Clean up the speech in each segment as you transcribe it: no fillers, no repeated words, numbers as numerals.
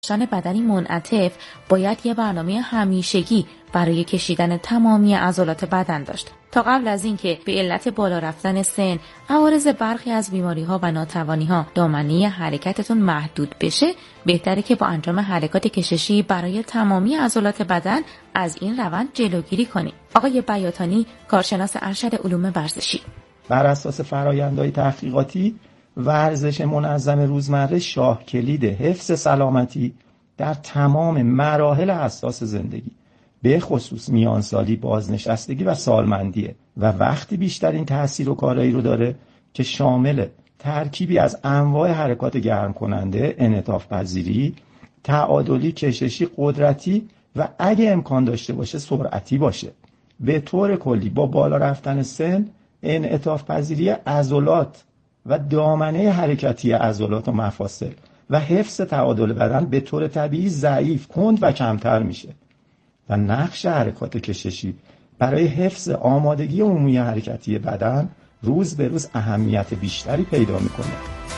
داشتن بدنی منعطف باید یه برنامه همیشگی برای کشیدن تمامی عضلات بدن داشت تا قبل از اینکه به علت بالا رفتن سن عوارض برخی از بیماری‌ها و ناتوانی‌ها دامنه حرکتتون محدود بشه. بهتره که با انجام حرکات کششی برای تمامی عضلات بدن از این روند جلوگیری کنید. آقای بیاتانی، کارشناس ارشد علوم ورزشی: بر اساس فرآیندهای تحقیقاتی، ورزش منظم روزمره شاه کلید حفظ سلامتی در تمام مراحل حساس زندگی، به خصوص میانسالی، بازنشستگی و سالمندیه و وقتی بیشترین تأثیر و کارایی رو داره که شامل ترکیبی از انواع حرکات گرم کننده، انعطاف پذیری، تعادلی، کششی، قدرتی و اگه امکان داشته باشه سرعتی باشه. به طور کلی با بالا رفتن سن، انعطاف پذیری عضلات و دامنه حرکتی عضلات و مفاصل و حفظ تعادل بدن به طور طبیعی ضعیف، کند و کمتر میشه و نقش حرکات کششی برای حفظ آمادگی عمومی حرکتی بدن روز به روز اهمیت بیشتری پیدا میکنه.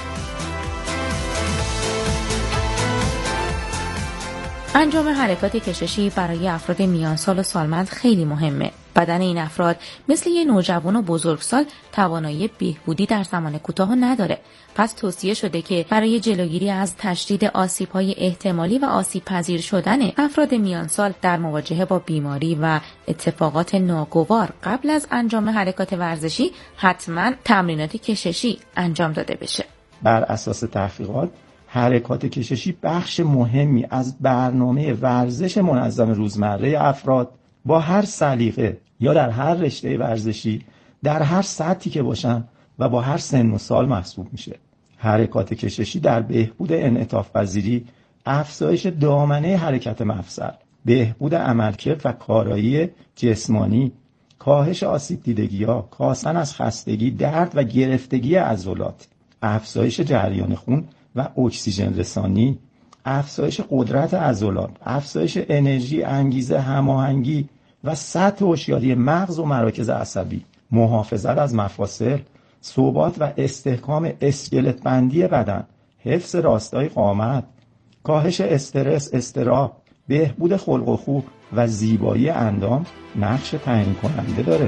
انجام حرکات کششی برای افراد میانسال و سالمند خیلی مهمه. بدن این افراد مثل یه نوجوان و بزرگسال توانایی بهبودی در زمان کوتاه نداره. پس توصیه شده که برای جلوگیری از تشدید آسیب‌های احتمالی و آسیب پذیر شدن افراد میانسال در مواجهه با بیماری و اتفاقات ناگوار قبل از انجام حرکات ورزشی حتما تمرینات کششی انجام داده بشه. بر اساس تحقیقات، حرکات کششی بخش مهمی از برنامه ورزش منظم روزمره افراد با هر سلیقه یا در هر رشته ورزشی در هر سطحی که باشن و با هر سن و سال محسوب میشه. حرکات کششی در بهبود انعطاف پذیری، افزایش دامنه حرکت مفصل، بهبود عملکرد و کارایی جسمانی، کاهش آسیب دیدگی‌ها، کاستن از خستگی، درد و گرفتگی عضلات، افزایش جریان خون و اکسیژن رسانی، افزایش قدرت عضلات، افزایش انرژی، انگیزه، هماهنگی و سطح هوشیاری مغز و مراکز عصبی، محافظت از مفاصل، ثبات و استحکام اسکلت بندی بدن، حفظ راستای قامت، کاهش استرس، اضطراب، بهبود خلق و خو و زیبایی اندام نقش تعیین کننده داره.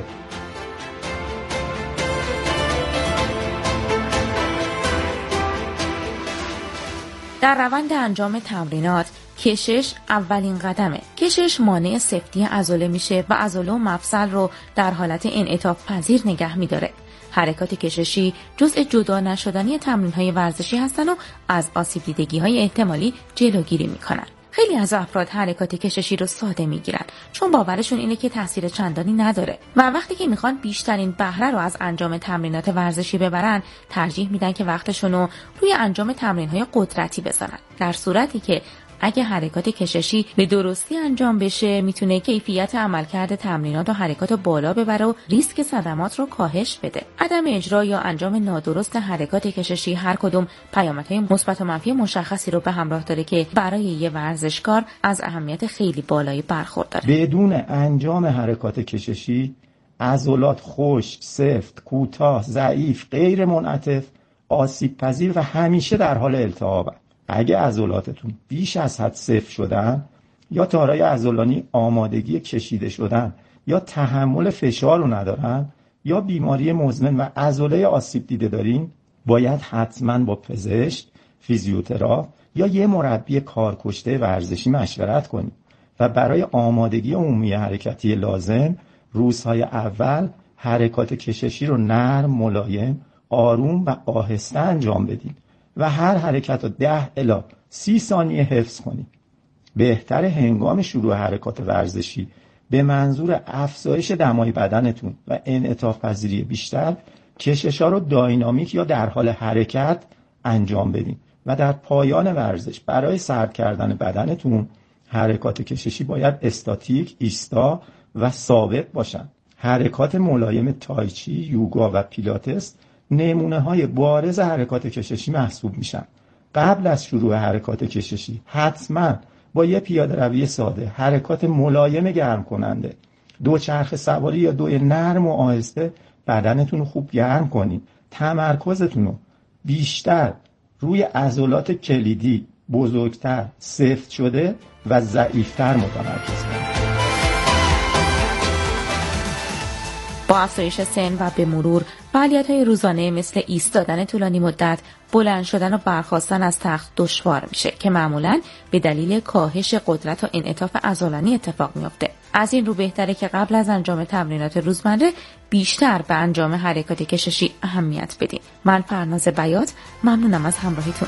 در روند انجام تمرینات کشش اولین قدمه. کشش مانع سفتی عضله میشه و عضله و مفصل رو در حالت انعطاف پذیر نگه میداره. حرکات کششی جزء جدا نشدنی تمرین‌های ورزشی هستن و از آسیب دیدگی‌های احتمالی جلوگیری میکنن. خیلی از افراد حرکات کششی رو ساده میگیرن چون باورشون اینه که تاثیر چندانی نداره و وقتی که میخوان بیشترین بهره رو از انجام تمرینات ورزشی ببرن ترجیح میدن که وقتشون رو روی انجام تمرین‌های قدرتی بذارن، در صورتی که اگه حرکات کششی به درستی انجام بشه میتونه کیفیت عملکرد تمرینات و حرکات بالا ببره و ریسک صدمات رو کاهش بده. عدم اجرا یا انجام نادرست حرکات کششی هر کدوم پیامدهای مثبت و منفی مشخصی رو به همراه داره که برای یه ورزشکار از اهمیت خیلی بالایی برخورداره. بدون انجام حرکات کششی عضلات خشک، سفت، کوتاه، ضعیف، غیر منعطف، آسیب پذیر و همیشه در حال التهابن. اگه عضلاتتون بیش از حد سفت شدن یا تارای عضلانی آمادگی کشیده شدن یا تحمل فشار رو ندارن یا بیماری مزمن و عضله آسیب دیده دارین، باید حتما با پزشک، فیزیوتراپ یا یه مربی کارکشته ورزشی مشورت کنید و برای آمادگی عمومی حرکتی لازم روزهای اول حرکات کششی رو نرم، ملایم، آروم و آهسته انجام بدید و هر حرکت رو 10 الی 30 ثانیه حفظ کنید. بهتر هنگام شروع حرکات ورزشی به منظور افزایش دمای بدنتون و انعطاف پذیری بیشتر کشش‌ها رو داینامیک یا در حال حرکت انجام بدید و در پایان ورزش برای سرد کردن بدنتون حرکات کششی باید استاتیک، ایستا و ثابت باشن. حرکات ملایم تایچی، یوگا و پیلاتس نمونه های بارز حرکات کششی محسوب میشن. قبل از شروع حرکات کششی حتما با یه پیاده روی ساده، حرکات ملایم گرم کننده، دوچرخه سواری یا دوی نرم و آهسته بدنتون رو خوب گرم کنید. تمرکزتون رو بیشتر روی عضلات کلیدی بزرگتر، سفت شده و ضعیفتر متمرکز کنید. با افزایش سن و به مرور فعالیت‌های روزانه مثل ایستادن طولانی مدت، بلند شدن و برخاستن از تخت دشوار میشه که معمولاً به دلیل کاهش قدرت و انعطاف عضلانی اتفاق میفته. از این رو بهتره که قبل از انجام تمرینات روزمره بیشتر به انجام حرکات کششی اهمیت بدین. من فرناز بیات، ممنونم از همراهیتون.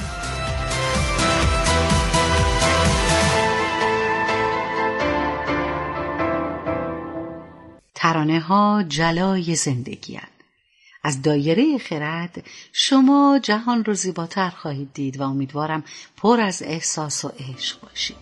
ترانه ها جلای زندگی هستند. از دایره خرد شما جهان رو زیباتر خواهید دید و امیدوارم پر از احساس و عشق باشید.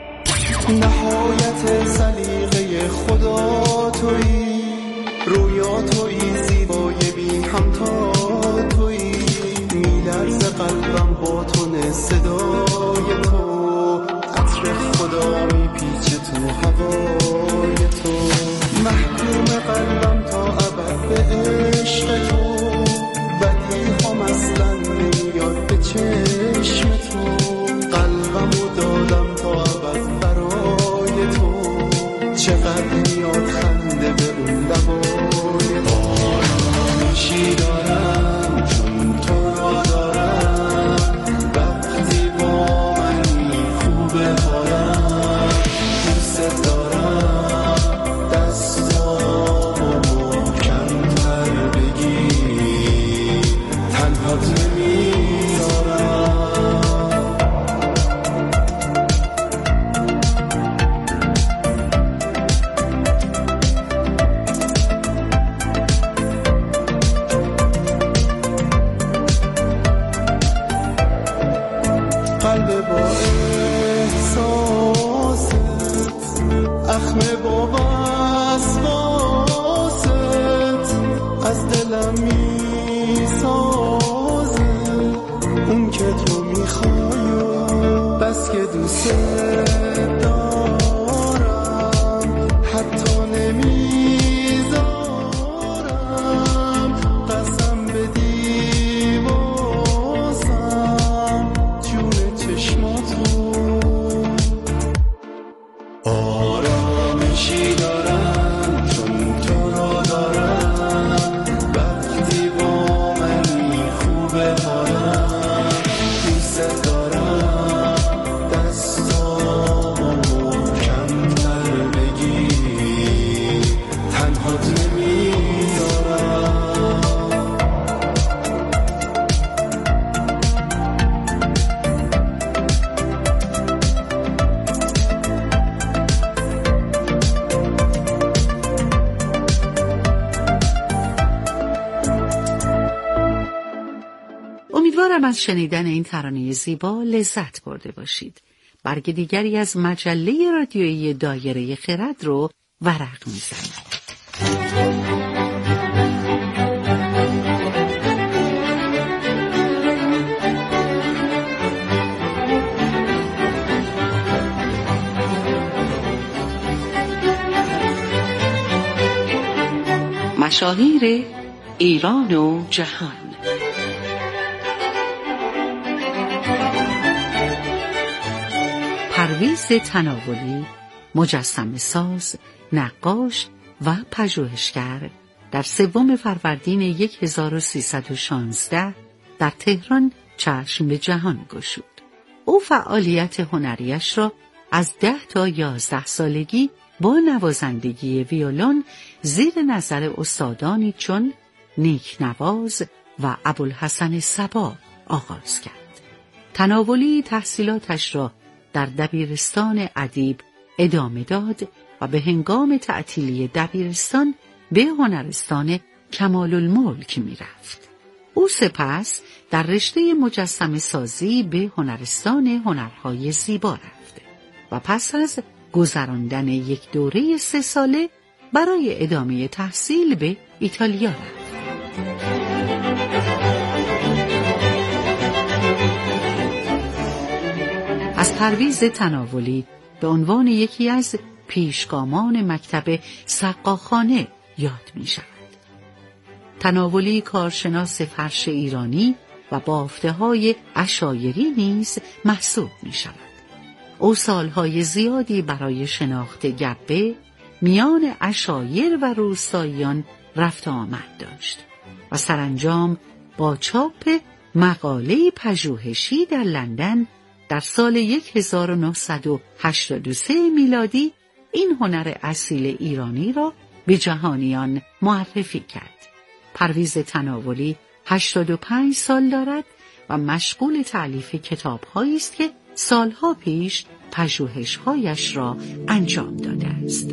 نهایت سلیقه خدا تویی، رویا تویی، زیبای بی همتا تویی، میلرز قلبم با تون صدای تو، عطر خدا میپیچه تو هوای تو، محکوم قلبم تا ابد به عشق تو، بدی هم اصلا نمیاد به چشم تو، قلبمو دادم تا ابد برای تو، چقدر میاد خنده به اون لبای تو، آرامشی دارم چون تو رو دارم، وقتی با منی خوبه حالم، دوست دارم دستامو محکم‌تر بگیر، تنهات نمیذارم. قلب با احساست، اخم با وسواست، از دلم میسازه اون که تو میخوای، بس که دوست دارم حتی نمیذارم، قسم بدی واسم جون چشماتو، آرامشی دارم چون تو رو دارم، وقتی با منی خوبه حالم، دوست دارم دستامو محکم‌تر بگیر، تنهات نمیذارم. امیدوارم از شنیدن این ترانه زیبا لذت برده باشید. برگ دیگری از مجله رادیویی دایره خرد رو ورق می‌زنید. مشاهیر ایران و جهان. پرویز تناولی، مجسمه ساز، نقاش و پژوهشگر، در 3 فروردین 1316 در تهران چشم به جهان گشود. او فعالیت هنریش را از 10 تا 11 سالگی با نوازندگی ویولن زیر نظر استادانی چون نیکنواز و ابوالحسن صبا آغاز کرد. تناولی تحصیلاتش را در دبیرستان ادیب ادامه داد و به هنگام تعطیلی دبیرستان به هنرستان کمال الملک می رفت. او سپس در رشته مجسمه سازی به هنرستان هنرهای زیبا رفت و پس از گذراندن یک دوره 3 ساله برای ادامه تحصیل به ایتالیا رفت. از پرویز تناولی به عنوان یکی از پیشگامان مکتب سقاخانه یاد می شود. تناولی کارشناس فرش ایرانی و بافته‌های عشایری نیز محسوب می‌شود. او سالهای زیادی برای شناخت گبه میان عشایر و روستاییان رفت آمد داشت و سرانجام با چاپ مقاله پژوهشی در لندن در سال 1983 میلادی این هنر اصیل ایرانی را به جهانیان معرفی کرد. پرویز تناولی 85 سال دارد و مشغول تألیف کتاب‌هایی است که سالها پیش پژوهش‌هایش را انجام داده است.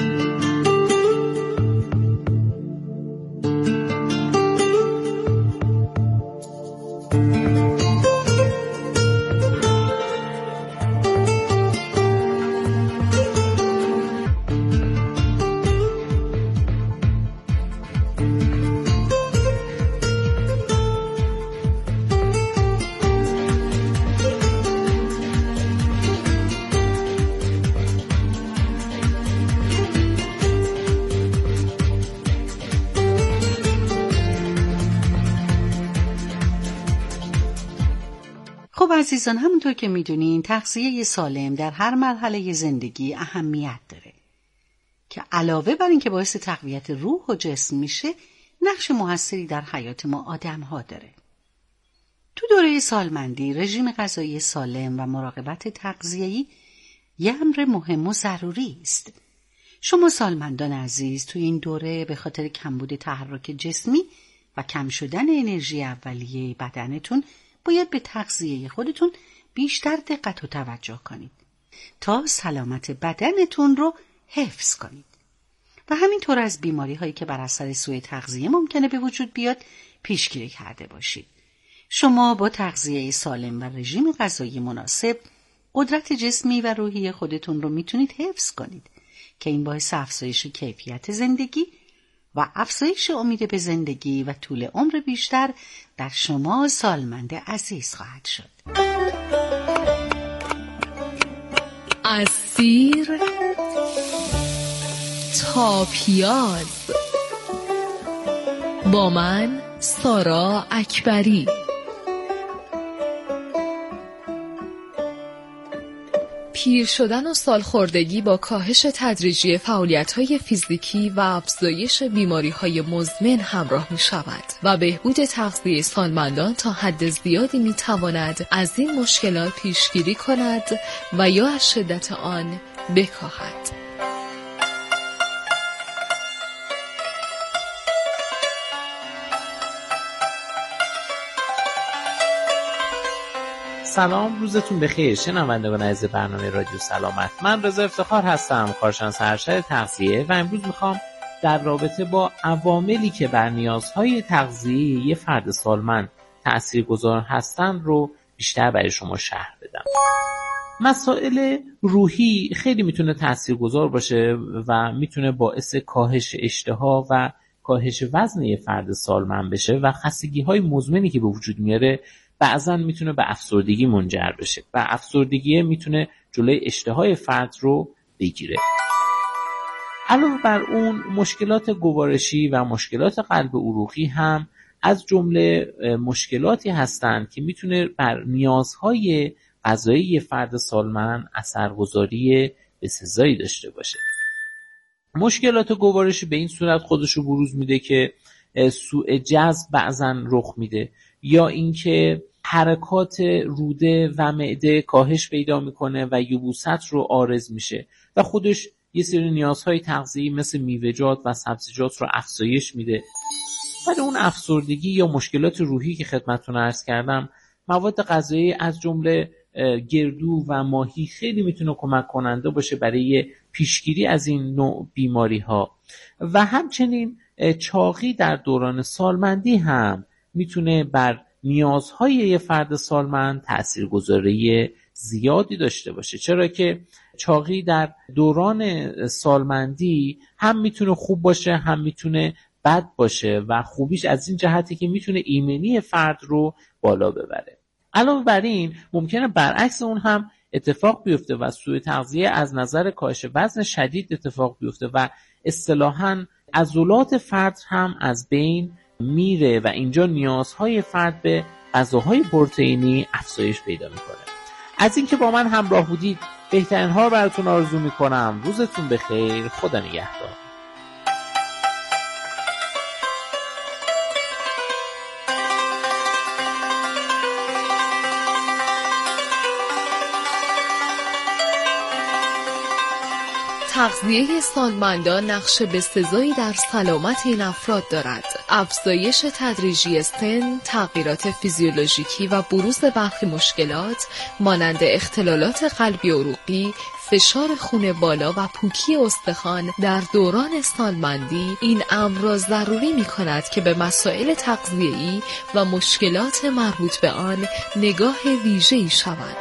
خب عزیزان، همونطور که میدونین تغذیه سالم در هر مرحله زندگی اهمیت داره که علاوه بر این که باعث تقویت روح و جسم میشه، نقش موثری در حیات ما آدم ها داره. تو دوره سالمندی رژیم غذایی سالم و مراقبت تغذیه‌ای یه امر مهم و ضروری است. شما سالمندان عزیز تو این دوره به خاطر کمبود تحرک جسمی و کم شدن انرژی اولیه بدنتون باید به تغذیه خودتون بیشتر دقت و توجه کنید تا سلامت بدنتون رو حفظ کنید و همینطور از بیماری هایی که بر اثر سوء تغذیه ممکنه به وجود بیاد پیشگیری کرده باشید. شما با تغذیه سالم و رژیم غذایی مناسب قدرت جسمی و روحی خودتون رو میتونید حفظ کنید که این باعث افزایش کیفیت زندگی و افزایش امید به زندگی و طول عمر بیشتر در شما سالمند عزیز خواهد شد. از سیر تا پیاز با من سارا اکبری. پیر شدن و سالخوردگی با کاهش تدریجی فعالیت‌های فیزیکی و افزایش بیماری‌های مزمن همراه می‌شود و بهبود تغذیه سالمندان تا حد زیادی می‌تواند از این مشکلات پیشگیری کند و یا از شدت آن بکاهد. سلام، روزتون بخیر شنوندگان عزیز برنامه رادیو سلامت. من رضا افتخار هستم، کارشناس ارشد تغذیه و امروز میخوام در رابطه با عواملی که بر نیازهای تغذیه‌ای فرد سالمند تاثیرگذار هستن رو بیشتر برای شما شرح بدم. مسائل روحی خیلی میتونه تاثیرگذار باشه و میتونه باعث کاهش اشتها و کاهش وزن فرد سالمند بشه و خستگی‌های مزمنی که به وجود میاره بعضا میتونه به افسردگی منجر بشه و افسردگی میتونه جلوی اشتهای فرد رو بگیره. علاوه بر اون مشکلات گوارشی و مشکلات قلب عروقی هم از جمله مشکلاتی هستند که میتونه بر نیازهای غذایی فرد سالمند اثرگذاری بسزایی داشته باشه. مشکلات گوارشی به این صورت خودشو بروز میده که سوء جذب بعضا رخ میده یا اینکه حرکات روده و معده کاهش پیدا میکنه و یبوست رو عارض میشه و خودش یه سری نیازهای تغذیه‌ای مثل میوه‌جات و سبزیجات رو افزایش میده. برای اون افسردگی یا مشکلات روحی که خدمتتون عرض کردم، مواد غذایی از جمله گردو و ماهی خیلی میتونه کمک کننده باشه برای پیشگیری از این نوع بیماری ها و همچنین چاقی در دوران سالمندی هم میتونه بر نیازهای یه فرد سالمند تاثیرگذاری زیادی داشته باشه، چرا که چاقی در دوران سالمندی هم میتونه خوب باشه هم میتونه بد باشه و خوبیش از این جهتی که میتونه ایمنی فرد رو بالا ببره. علاوه بر این ممکنه برعکس اون هم اتفاق بیفته و سوء تغذیه از نظر کاهش وزن شدید اتفاق بیفته و اصطلاحاً عضلات فرد هم از بین میره و اینجا نیازهای فرد به غذاهای پروتئینی افزایش پیدا میکنه. از اینکه با من همراه بودید بهترین ها رو براتون آرزو میکنم. روزتون بخیر. خدا نگهدار. تغذیه سالمندان نقش بسزایی در سلامت این افراد دارد. افزایش تدریجی سن، تغییرات فیزیولوژیکی و بروز برخی مشکلات مانند اختلالات قلبی عروقی، فشار خون بالا و پوکی استخوان در دوران سالمندی این امر را ضروری می کند که به مسائل تغذیه‌ای و مشکلات مربوط به آن نگاه ویژه‌ای شود.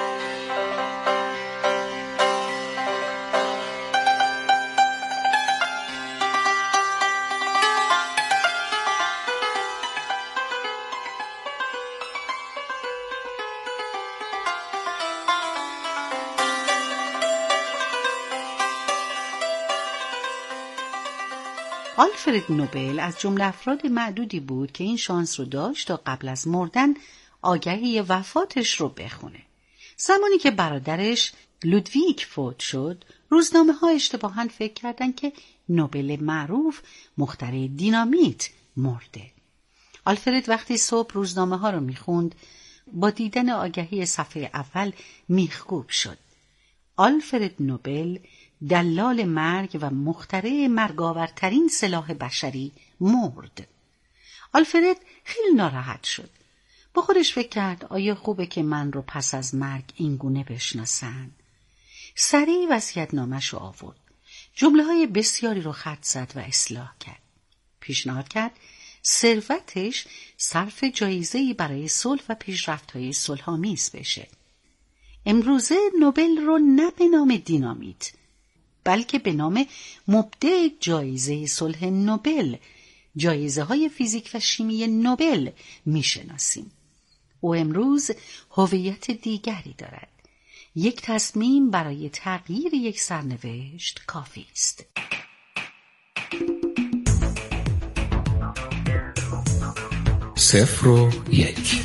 آلفرد نوبل از جمله افراد معدودی بود که این شانس رو داشت تا قبل از مردن آگهی وفاتش رو بخونه. زمانی که برادرش لودویگ فوت شد، روزنامه‌ها اشتباهاً فکر کردن که نوبل معروف مخترع دینامیت مرده. آلفرد وقتی صبح روزنامه‌ها رو میخوند، با دیدن آگهی صفحه اول میخکوب شد. آلفرد نوبل، دلال مرگ و مخترع مرگاورترین سلاح بشری، مرد. آلفرد خیلی ناراحت شد. با خودش فکر کرد آیا خوبه که من رو پس از مرگ اینگونه بشناسن؟ سریع وصیت‌نامه‌ش رو آورد. جمله‌های بسیاری رو خط زد و اصلاح کرد. پیشنهاد کرد ثروتش صرف جایزه‌ای برای صلح و پیشرفت‌های صلح‌آمیز بشه. امروزه نوبل رو نه به نام دینامیت، بلکه به نام مبدع جایزه صلح نوبل، جایزه‌های فیزیک و شیمی نوبل میشناسیم. او امروز هویت دیگری دارد. یک تصمیم برای تغییر یک سرنوشت کافی است. صفر و یک.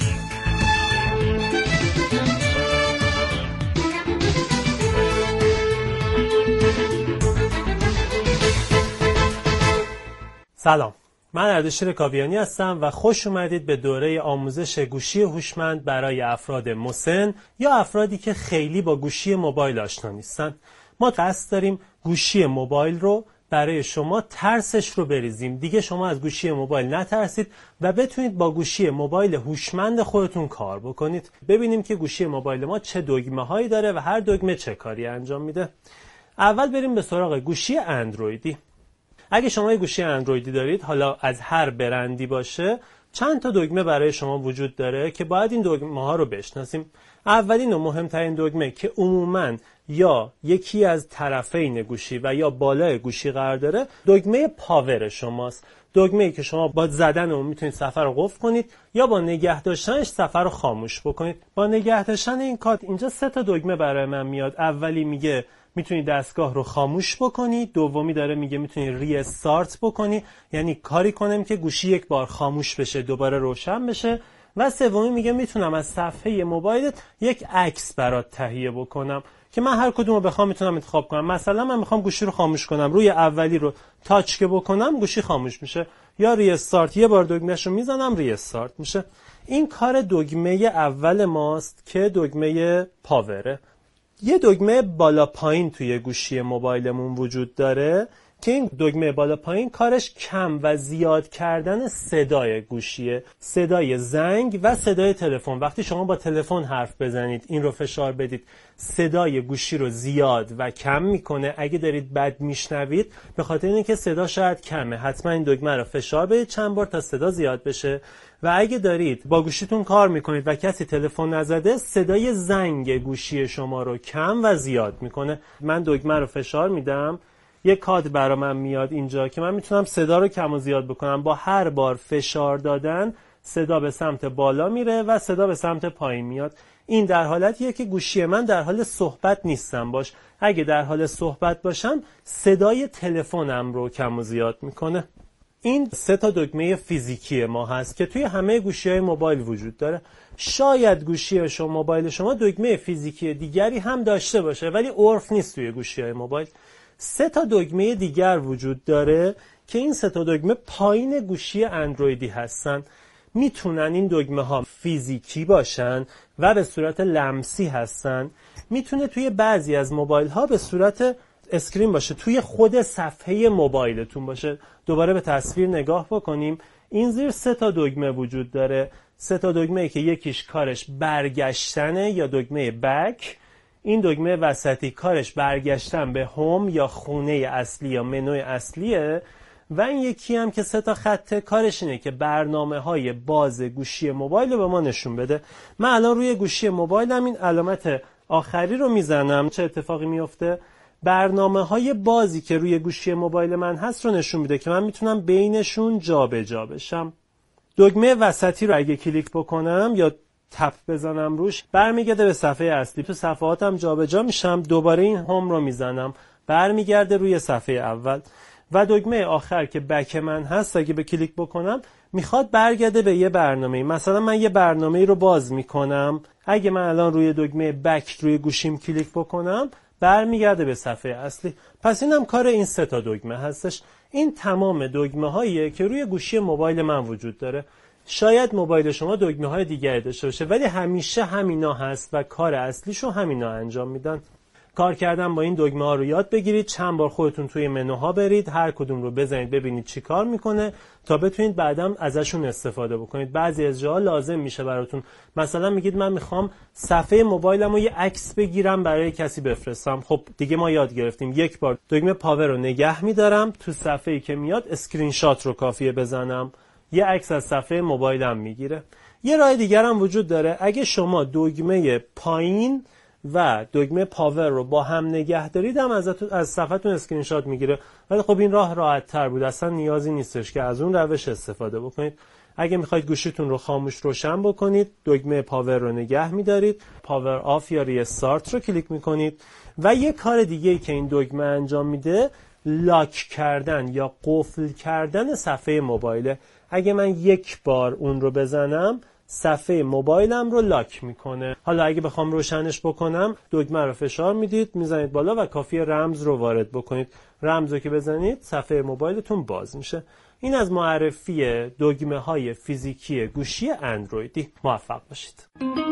سلام، من اردشیر کاویانی هستم و خوش اومدید به دوره آموزش گوشی هوشمند برای افراد مسن یا افرادی که خیلی با گوشی موبایل آشنا نیستن. ما قصد داریم گوشی موبایل رو برای شما ترسش رو بریزیم. دیگه شما از گوشی موبایل نترسید و بتونید با گوشی موبایل هوشمند خودتون کار بکنید. ببینیم که گوشی موبایل ما چه دگمه هایی داره و هر دگمه چه کاری انجام میده. اول بریم به سراغ گوشی اندرویدی. اگه شما یه گوشی اندرویدی دارید، حالا از هر برندی باشه، چند تا دگمه برای شما وجود داره که باید این دگمه ها رو بشناسیم. اولین و مهمترین دگمه که عموماً یا یکی از طرفین گوشی و یا بالای گوشی قرار داره، دگمه پاور شماست. دگمه‌ای که شما با زدن اون میتونید صفحه رو قفل کنید یا با نگه داشتنش صفحه رو خاموش بکنید. با نگه داشتن این کارت اینجا 3 تا دگمه برای من میاد. اولی میگه میتونی دستگاه رو خاموش بکنی، دومی داره میگه میتونی ریستارت بکنی، یعنی کاری کنم که گوشی یک بار خاموش بشه دوباره روشن بشه، و سومی میگه میتونم از صفحه موبایلت یک عکس برات تهیه بکنم که من هر کدومو بخوام میتونم انتخاب کنم. مثلا من میخوام گوشی رو خاموش کنم، روی اولی رو تاچ که بکنم گوشی خاموش میشه، یا ریستارت یه بار دگمه‌ش رو میزنم ریستارت میشه. این کار دگمه اول ماست که دگمه پاوره. یه دگمه بالا پایین توی گوشی موبایلمون وجود داره که این دگمه بالا پایین کارش کم و زیاد کردن صدای گوشیه، صدای زنگ و صدای تلفن. وقتی شما با تلفن حرف بزنید، این رو فشار بدید، صدای گوشی رو زیاد و کم میکنه. اگه دارید بد میشنوید، به خاطر اینکه صدا شاید کمه، حتما این دگمه رو فشار بدید چند بار تا صدا زیاد بشه. و اگه دارید با گوشیتون کار میکنید و کسی تلفن نزده، صدای زنگ گوشی شما رو کم و زیاد میکنه. من دگمه رو فشار میدم، یک کادر برا من میاد اینجا که من میتونم صدا رو کم و زیاد بکنم. با هر بار فشار دادن صدا به سمت بالا میره و صدا به سمت پایین میاد. این در حالتیه که گوشی من در حال صحبت نیستم باش. اگه در حال صحبت باشم، صدای تلفنم رو کم و زیاد میکنه. این 3 تا دکمه فیزیکی ما هست که توی همه گوشی‌های موبایل وجود داره. شاید گوشی شما موبایل شما دکمه فیزیکی دیگری هم داشته باشه ولی عرف نیست توی گوشی‌های موبایل. 3 تا دکمه دیگر وجود داره که این 3 تا دکمه پایین گوشی اندرویدی هستن. میتونن این دکمه ها فیزیکی باشن و به صورت لمسی هستن. میتونه توی بعضی از موبایل ها به صورت اسکرین باشه، توی خود صفحه موبایلتون باشه. دوباره به تصویر نگاه بکنیم. این زیر 3 تا دکمه وجود داره. 3 تا دکمه که یکیش کارش برگشتنه یا دکمه بک، این دکمه وسطی کارش برگشتن به هوم یا خونه اصلی یا منوی اصلیه و این یکی هم که 3 تا خطه کارش اینه که برنامه‌های باز گوشی موبایل رو به ما نشون بده. من الان روی گوشی موبایلم این علامت آخری رو میزنم، چه اتفاقی میفته؟ برنامه‌های بازی که روی گوشی موبایل من هست رو نشون میده که من میتونم بینشون جابجا بشم. دکمه وسطی رو اگه کلیک بکنم یا تپ بزنم روش برمیگرده به صفحه اصلی. تو صفحاتم جابجا میشم، دوباره این هوم رو میزنم برمیگرده روی صفحه اول. و دکمه آخر که بک من هست اگه به کلیک بکنم میخواد برگرده به یه برنامه. مثلا من یه برنامه رو باز میکنم، اگه من الان روی دکمه بک روی گوشیم کلیک بکنم برمیگرده به صفحه اصلی. پس اینم کار این 3 تا دکمه هستش. این تمام دکمه هاییه که روی گوشی موبایل من وجود داره. شاید موبایل شما دکمه های دیگری داشته باشه ولی همیشه همینا هست و کار اصلیشو همینا انجام میدن. کار کردن با این دکمه ها رو یاد بگیرید، چند بار خودتون توی منوها برید، هر کدوم رو بزنید ببینید چی کار میکنه تا بتونید بعداً ازشون استفاده بکنید. بعضی از جاها لازم میشه براتون، مثلا میگید من میخوام صفحه موبایلم رو یه عکس بگیرم برای کسی بفرستم. خب دیگه ما یاد گرفتیم یک بار دکمه پاور رو نگه میدارم، تو صفحه‌ای که میاد اسکرین شات رو کافیه بزنم، یه عکس از صفحه موبایلم میگیره. یه راه دیگر هم وجود داره. اگه شما دکمه پایین و دکمه پاور رو با هم نگه دارید هم از صفحتون اسکرین شات میگیره، ولی خب این راه راحت تر بود، اصلا نیازی نیستش که از اون روش استفاده بکنید. اگه میخواید گوشیتون رو خاموش روشن بکنید دکمه پاور رو نگه میدارید، پاور آف یا ریستارت رو کلیک میکنید. و یه کار دیگه ای که این دکمه انجام میده لاک کردن یا قفل کردن صفحه موبایله. اگه من یک بار اون رو بزنم صفحه موبایلم رو لاک میکنه. حالا اگه بخوام روشنش بکنم دکمه رو فشار میدید، میزنید بالا و کافیه رمز رو وارد بکنید. رمز رو که بزنید صفحه موبایلتون باز میشه. این از معرفی دکمه های فیزیکی گوشی اندرویدی. موفق باشید.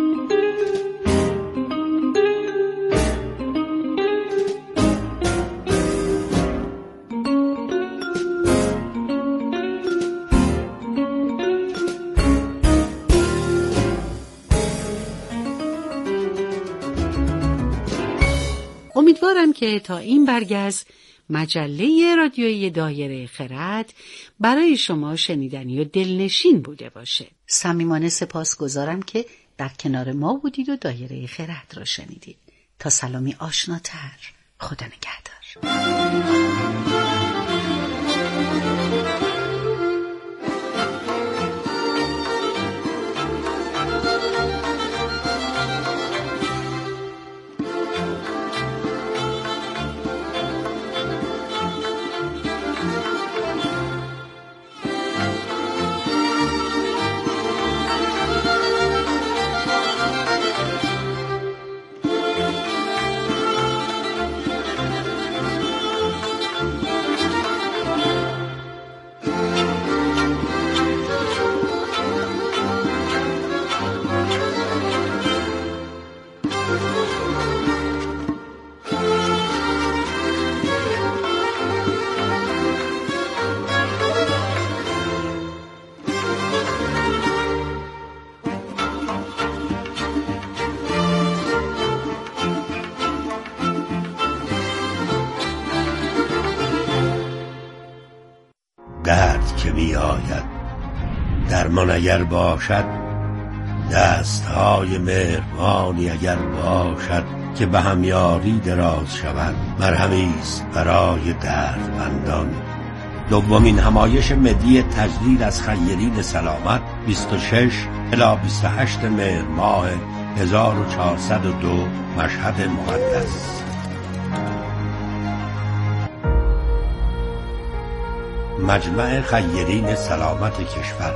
امیدوارم که تا این برگ از مجله رادیویی دایره خرد برای شما شنیدنی و دلنشین بوده باشه. صمیمانه سپاسگزارم که در کنار ما بودید و دایره خرد را شنیدید. تا سلامی آشناتر، خدا نگهدار. درد که می آید درمان اگر باشد، دستهای مهربانی اگر باشد که به هم یاری دراز شود، مرهمیست برای دردمندان. دومین همایش ملی تجلیل از خیرین سلامت 26 الی 28 مهر ماه 1402 مشهد مقدس. مجمع خیرین سلامت کشور.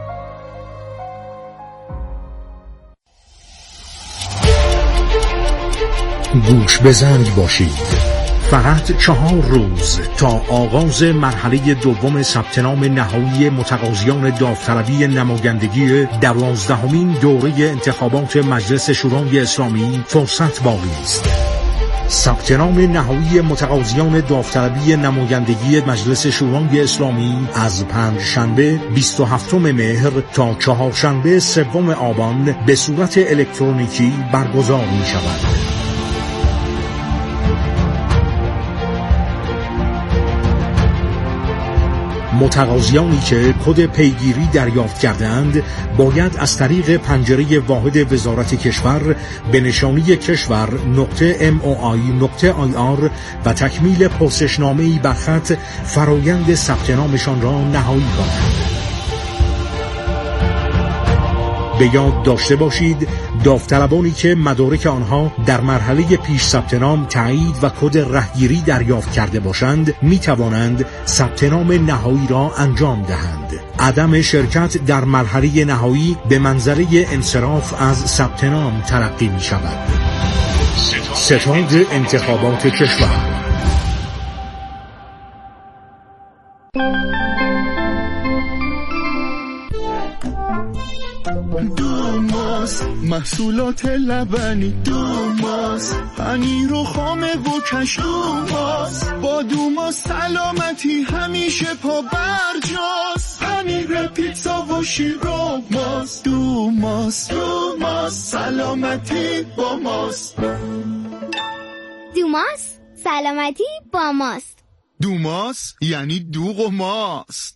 گوش به زنگ باشید. فقط 4 روز تا آغاز مرحله دوم ثبت نام نهایی متقاضیان داوطلبی نمایندگی 12مین دوره انتخابات مجلس شورای اسلامی فرصت باقی است. ثبت نام نهایی متقاضیان داوطلبی نمایندگی مجلس شورای اسلامی از پنجشنبه 27 مهر تا چهارشنبه 3 آبان به صورت الکترونیکی برگزار می شود. متقاضیانی که کد پیگیری دریافت کردند باید از طریق پنجره واحد وزارت کشور به نشانی کشور .moi.ir و تکمیل پرسشنامه‌ای بر خط فرایند ثبت نامشان را نهایی کنند. به یاد داشته باشید داوطلبانی که مدارک آنها در مرحله پیش ثبت نام تایید و کد رهگیری دریافت کرده باشند می توانند ثبت نام نهایی را انجام دهند. عدم شرکت در مرحله نهایی به منزله انصراف از ثبت نام تلقی می شود. ستاد انتخابات کشور. دوماس محصولات لبنی، دوماس پنیر و خامه و کش، دوماس با دوماس سلامتی همیشه پا برجاست. پنیر پیتزا و شیر و ماست، دوماس سلامتی با ماست. دوماس سلامتی با ماست. دوماس یعنی دوغ و ماست.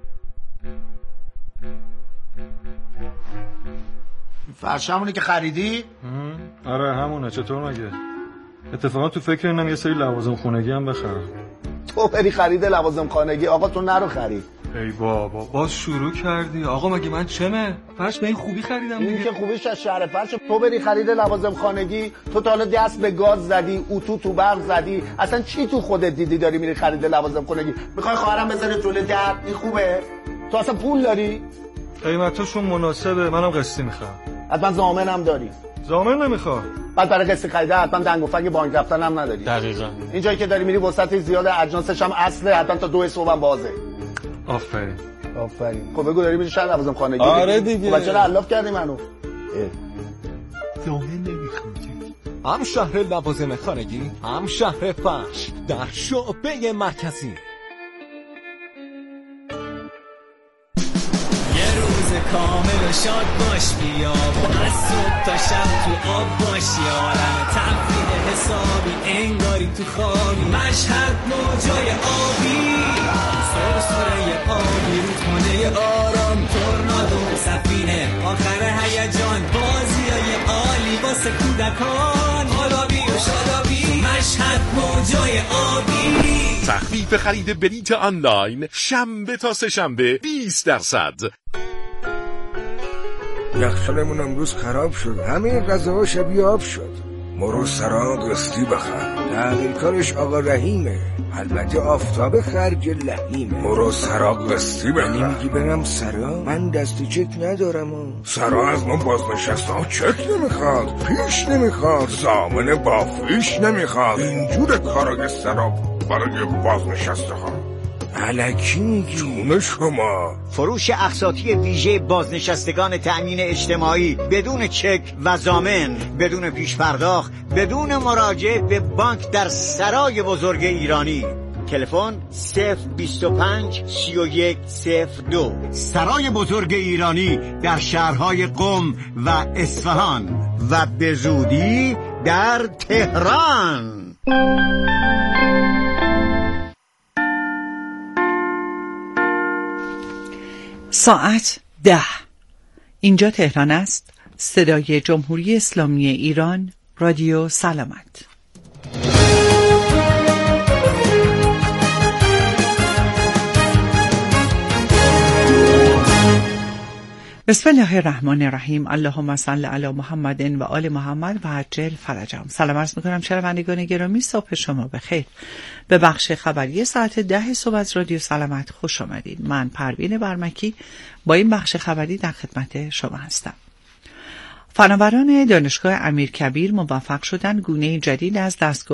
فرش همونه که خریدی؟ آره همونه. چطور مگه؟ اتفاقا تو فکر اینم یه سری لوازم خونگی هم بخرم. تو بری خرید لوازم خانگی، آقا تو نرو خرید. ای بابا باز شروع کردی. آقا مگه من چمه؟ فرش به این خوبی خریدم دیگه. این که خوبیش از شهر فرش. تو بری خرید لوازم خانگی، تو تا حالا دست به گاز زدی، اتو تو برق زدی، اصلا چی تو خودت دیدی داری میری خرید لوازم خانگی؟ میخوای خواهرم بذاره جلوی در؟ این خوبه؟ تو اصلا پول داری؟ قیمتاشون مناسبه، منم قسطی میخوام. حتما ضامن هم داری؟ ضامن نمیخوام. بعد برای قسط خریده حتما دنگ و فنگ بانک رفتن هم نداری. دقیقاً. این جایی که داری میری وسط زیاد اجناسش هم اصله، حتما تا 2 صبح هم بازه. آفرین. خب بگو داری میری شهر لوازم خانگی؟ آره دیگه. خب چرا علاف کردی منو؟ ضامن نمیخوام. هم شهر لوازم خانگی، هم شهر فرش در شعبه مرکزی. کامل و شاد باش بیا با از صبح تا شب تو آب باش یه عالم تفریح حسابی انگاری تو خوابی. مشهد موجای آبی، سرسره آبی، رودخونه آرام، تورنادو سفینه، آخر هیجان، بازیای عالی واسه کودکان، حالابی و شادابی. مشهد موجای آبی. تخفیف خرید بلیت آنلاین شنبه تا سه‌شنبه 20%. یخچالمون امروز خراب شد، همه غذاها شبیه آب شد. مرو سرا قسطی بخر، تغییر کارش آقا رحیمه، البته آفتاب خرج لحیمه. مرو سرا قسطی بخر. یعنی میگی برم سرا؟ من دست چک ندارم. سرا از ما بازنشسته ها چک نمیخواد، پیش نمیخواد، ضامن با فیش نمیخواد. اینجور کارای سرا برای بازنشسته ها. الکی میگی؟ جون شما. فروش اقساطی ویژه بازنشستگان تأمین اجتماعی بدون چک و ضامن، بدون پیش پرداخت، بدون مراجعه به بانک در سرای بزرگ ایرانی. تلفن 025 31 02. سرای بزرگ ایرانی در شهرهای قم و اصفهان و به زودی در تهران. ساعت 10. اینجا تهران است. صدای جمهوری اسلامی ایران، رادیو سلامت. بسم الله الرحمن الرحیم. اللهم صل علی محمد و آل محمد و عجل فرجهم. سلام عرض می‌کنم شنوندگان گرامی، صبح شما بخیر. به بخش خبری ساعت 10 صبح از رادیو سلامت خوش آمدید. من پروین برمکی با این بخش خبری در خدمت شما هستم. فناوران دانشگاه امیرکبیر موفق شدند گونه جدید از دستگاه